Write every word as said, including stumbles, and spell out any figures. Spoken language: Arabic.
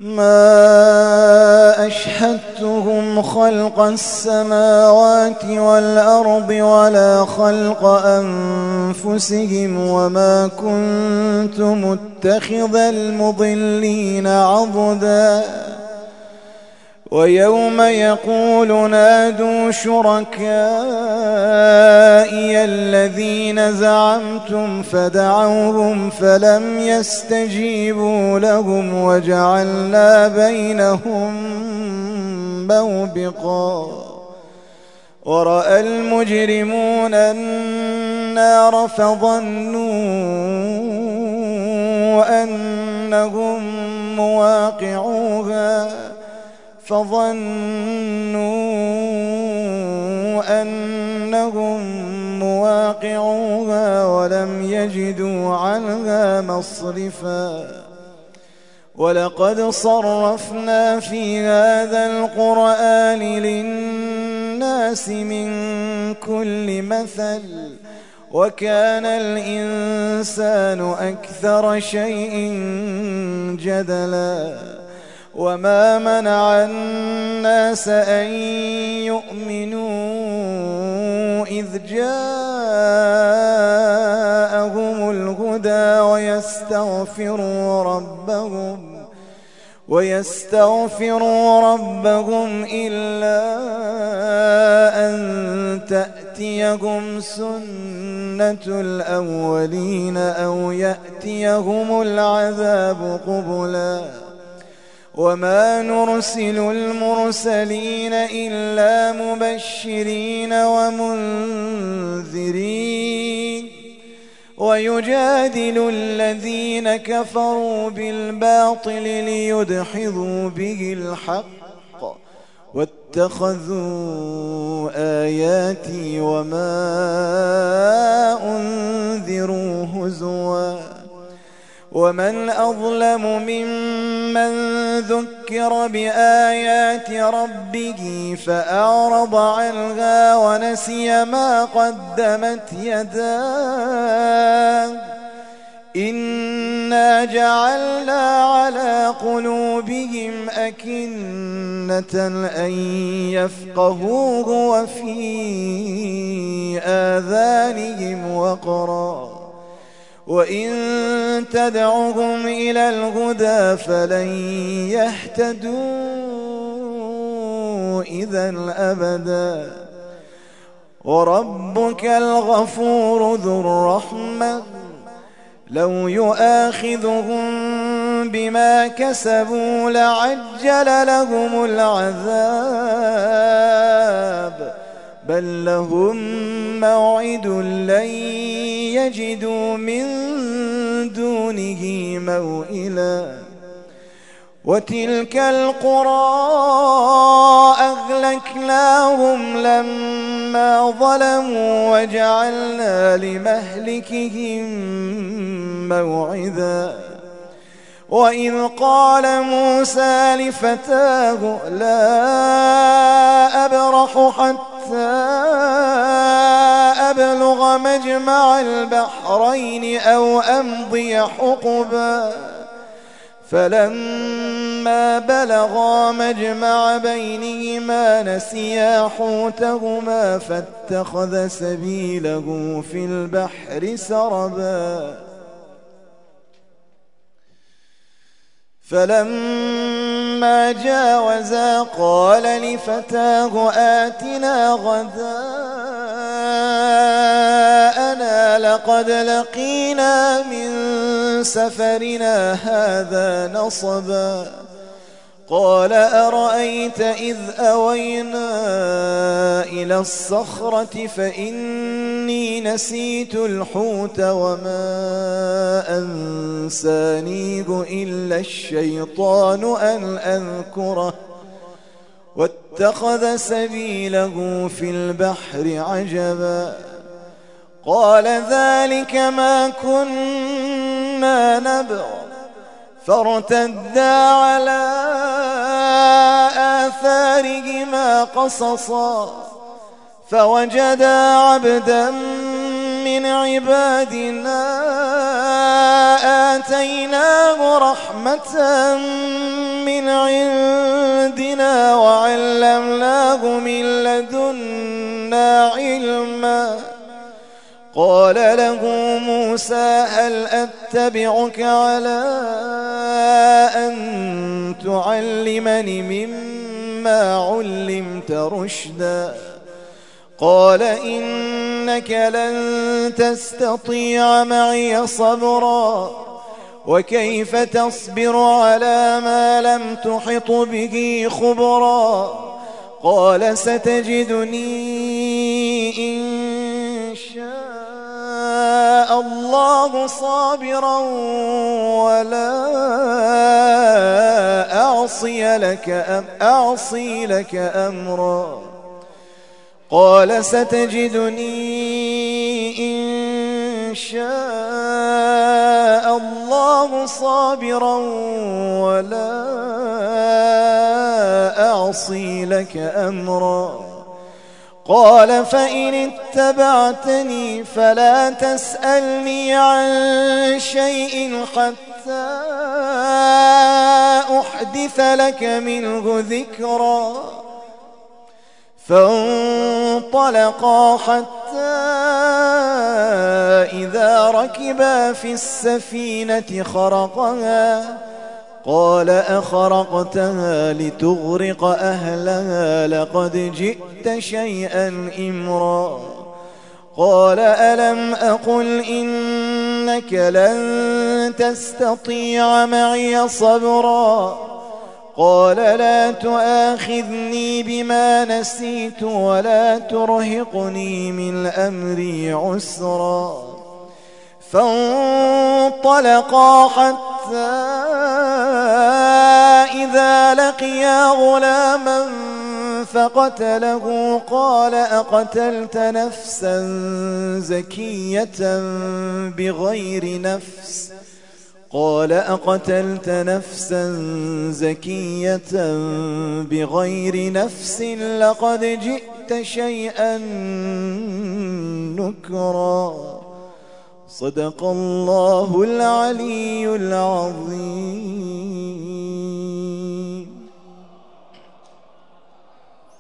ما أشهدتهم خلق السماوات والأرض ولا خلق أنفسهم وما كنت متخذ المضلين عضدا ويوم يقول نادوا شركائي الذين زعمتم فدعوهم فلم يستجيبوا لهم وجعلنا بينهم موبقا ورأى المجرمون النار فظنوا أنهم مواقعوها فظنوا أنهم مواقعوها ولم يجدوا عنها مصرفا ولقد صرفنا في هذا القرآن للناس من كل مثل وكان الإنسان أكثر شيء جدلا وما منع الناس أن يؤمنوا إذ جاءهم الهدى ويستغفروا ربهم ويستغفروا ربهم إلا أن تأتيهم سنة الأولين أو يأتيهم العذاب قبلا وما نرسل المرسلين إلا مبشرين ومنذرين ويجادل الذين كفروا بالباطل ليدحضوا به الحق واتخذوا آياتي وما أنذروا هزوا ومن أظلم ممن ذكر بآيات ربه فأعرض عنها ونسي ما قدمت يداه إنا جعلنا على قلوبهم أكنة أن يفقهوه وفي آذانهم وقرا وإن تدعهم إلى الهدى فلن يهتدوا إذا أبدا وربك الغفور ذو الرحمة لو يؤاخذهم بما كسبوا لعجل لهم العذاب بل لهم موعد لن يجدوا من دونه موئلا وتلك القرى أهلكناهم لما ظلموا وجعلنا لمهلكهم موعدا وإذ قال موسى لفتاه لا أبرح حتى أبلغ مجمع البحرين أو أمضي حقبا فلما بلغا مجمع بينهما نسيا حوتهما فاتخذ سبيله في البحر سربا فلما جاوزا قال لفتاه آتنا غداءنا لقد لقينا من سفرنا هذا نصبا قال أرأيت إذ أوينا إلى الصخرة فإني نسيت الحوت وما أنسانيه إلا الشيطان أن أذكره واتخذ سبيله في البحر عجبا قال ذلك ما كنا نبغ فارتدا على آثارهما قصصا فوجدا عبدا من عبادنا آتيناه رحمة من عندنا وعلمناه من لدنا علما. قال له موسى هل أتبعك على أن تعلمني مما علمت رشدا؟ قال إنك لن تستطيع معي صبرا وكيف تصبر على ما لم تحط به خبرا؟ قال ستجدني إن شاء الله صابرا ولا أعصي لك, أم أعصي لك أمرا. قال ستجدني إن شاء الله صابرا ولا أعصي لك أمرا. قال فإن اتبعتني فلا تسألني عن شيء حتى أحدث لك منه ذكرا. فانطلقا حتى إذا ركبا في السفينة خرقها قال أخرقتها لتغرق أهلها لقد جئت شيئا إمرا. قال ألم أقل إنك لن تستطيع معي صبرا؟ قال لا تؤاخذني بما نسيت ولا ترهقني من أمري عسرا. فانطلقا حتى إذا لقيا غلاما فقتله قال أقتلت نفسا زكية بغير نفس قال أقتلت نفسا زكية بغير نفس لقد جئت شيئا نكرا. صدق الله العلي العظيم.